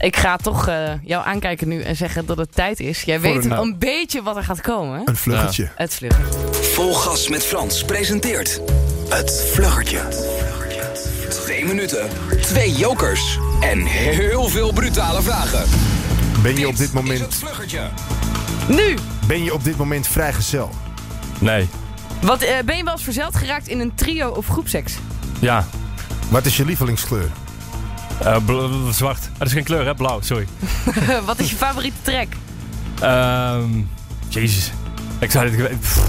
Ik ga toch jou aankijken nu en zeggen dat het tijd is. Jij weet een beetje wat er gaat komen. Een vluggetje. Ja. Het vluggetje. Vol gas met Frans presenteert het vluggetje. 2 minuten, 2 jokers en heel veel brutale vragen. Ben je op dit moment... Dit is het vluggetje. Nu! Ben je op dit moment vrijgezel? Nee. Ben je wel eens verzeild geraakt in een trio of groepseks? Ja. Wat is je lievelingskleur? Zwart. Dat is geen kleur, hè? Blauw, sorry. Wat is je favoriete track? Jezus. Ik zou dit...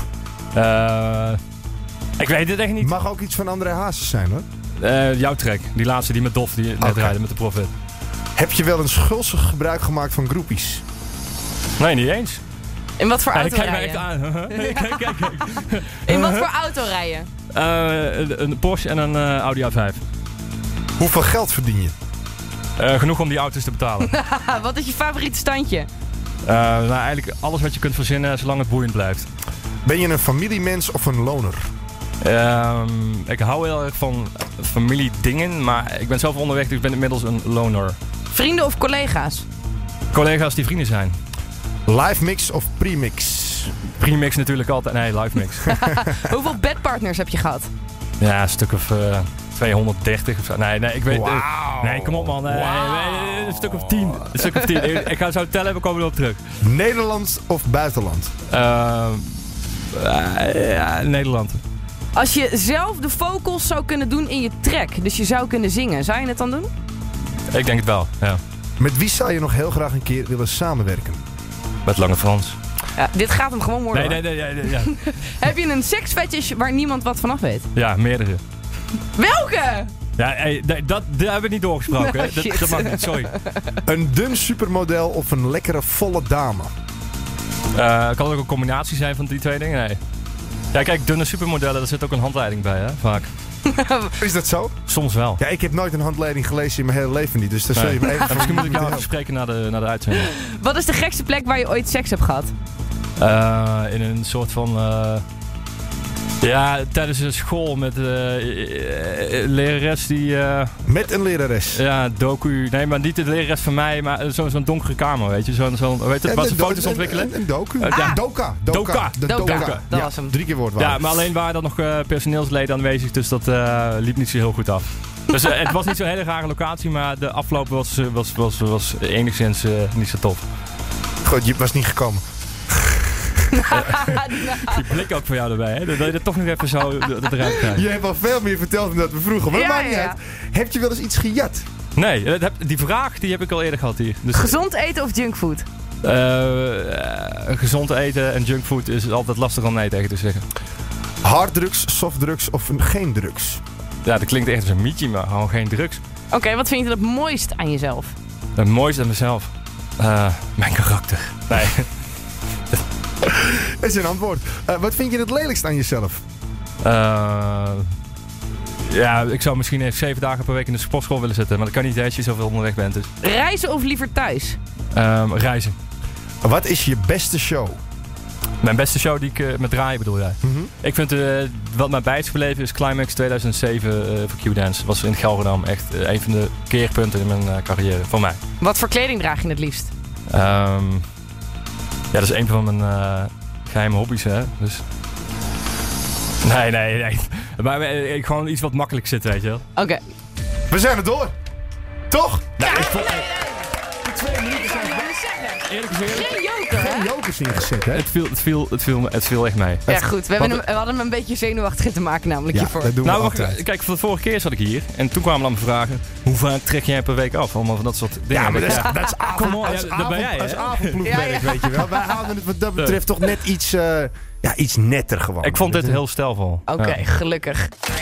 ik weet het echt niet. Mag ook iets van André Hazes zijn, hoor. Jouw track. Die laatste, die met Dof, die net rijden met de Prophet. Heb je wel eens gulzig gebruik gemaakt van groepies? Nee, niet eens. In wat voor auto kijk rijden? me echt aan. Kijk. In wat voor auto rijden? Een Porsche en een Audi A5. Hoeveel geld verdien je? Genoeg om die auto's te betalen. Wat is je favoriete standje? Eigenlijk alles wat je kunt verzinnen, zolang het boeiend blijft. Ben je een familiemens of een loner? Ik hou heel erg van familiedingen, maar ik ben zelf onderweg, dus ik ben inmiddels een loner. Vrienden of collega's? Collega's die vrienden zijn. Live mix of premix? Premix natuurlijk altijd. Nee, live mix. Hoeveel bedpartners heb je gehad? Ja, een stuk of 230 of zo. Nee, ik weet... Wauw. Nee, kom op man. Nee, een stuk of 10. Een stuk of 10. Ik ga zo tellen, we komen erop terug. Nederland of buitenland? Nederland. Als je zelf de vocals zou kunnen doen in je track, dus je zou kunnen zingen, zou je het dan doen? Ik denk het wel, ja. Met wie zou je nog heel graag een keer willen samenwerken? Met Lange Frans. Ja, dit gaat hem gewoon worden. Nee. Ja. Heb je een seksfetish waar niemand wat vanaf weet? Ja, meerdere. Welke? Ja, dat hebben we niet doorgesproken. Nou, hè? Dat mag niet, sorry. Een dun supermodel of een lekkere volle dame? Kan het ook een combinatie zijn van die twee dingen? Nee. Ja, kijk, dunne supermodellen, daar zit ook een handleiding bij, hè? Vaak. Is dat zo? Soms wel. Ja, ik heb nooit een handleiding gelezen in mijn hele leven niet. Dus daar zul je me even misschien moet ik jou even spreken na de uitzending. Wat is de gekste plek waar je ooit seks hebt gehad? In een soort van... tijdens een school met lerares die... Met een lerares? Ja, docu... Nee, maar niet de lerares van mij, maar zo'n donkere kamer, weet je. Weet je, wat ze foto's ontwikkelen? Een docu? Doka. Doka. Dat was hem. 3 keer woord waar. Ja, maar alleen waren er nog personeelsleden aanwezig, dus dat liep niet zo heel goed af. Dus het was niet zo'n hele rare locatie, maar de afloop was enigszins niet zo tof. Goed, je was niet gekomen. Die blik ook voor jou erbij, hè? Dat je er toch nog even zo eruit krijgt. Je hebt al veel meer verteld dan dat we vroegen, maar dat maakt niet uit. Heb je wel eens iets gejat? Nee, die vraag die heb ik al eerder gehad hier. Dus, gezond eten of junkfood? Gezond eten en junkfood is altijd lastig om nee tegen te zeggen. Harddrugs, softdrugs of geen drugs? Ja, dat klinkt echt als een mietje, maar gewoon geen drugs. Oké, wat vind je het mooist aan jezelf? Het mooiste aan mezelf? Mijn karakter. Nee. Dat is een antwoord. Wat vind je het lelijkst aan jezelf? Ja, ik zou misschien even 7 dagen per week in de sportschool willen zitten. Maar dat kan niet als je zoveel onderweg bent. Dus. Reizen of liever thuis? Reizen. Wat is je beste show? Mijn beste show die ik met draaien bedoel jij? Mm-hmm. Ik vind wat mij bij is gebleven is Climax 2007 voor Q-Dance. Was in Gelredam echt een van de keerpunten in mijn carrière. Voor mij. Wat voor kleding draag je het liefst? Ja, dat is een van mijn geheime hobby's, hè. Dus... Nee. Maar gewoon iets wat makkelijk zit, weet je wel. Oké. We zijn er door. Toch? Nee, Ja, ik vond... nee. 2 minuten zijn Eerlijk gezegd... Geen joker, hè? geen jokers ingezet, hè? Het viel echt mee. Ja, goed. We hadden hem een beetje zenuwachtig te maken namelijk hiervoor. dat doen we altijd. Kijk, voor de vorige keer zat ik hier. En toen kwamen dan vragen... Hoe vaak trek jij per week af? Allemaal van dat soort dingen. Ja, maar dat is dat ben jij, hè? dat is avondploegwerk, Ja. weet je wel. Wij houden het wat dat betreft toch net iets netter gewoon. Ik vond dit heel stijlvol. Oké, gelukkig.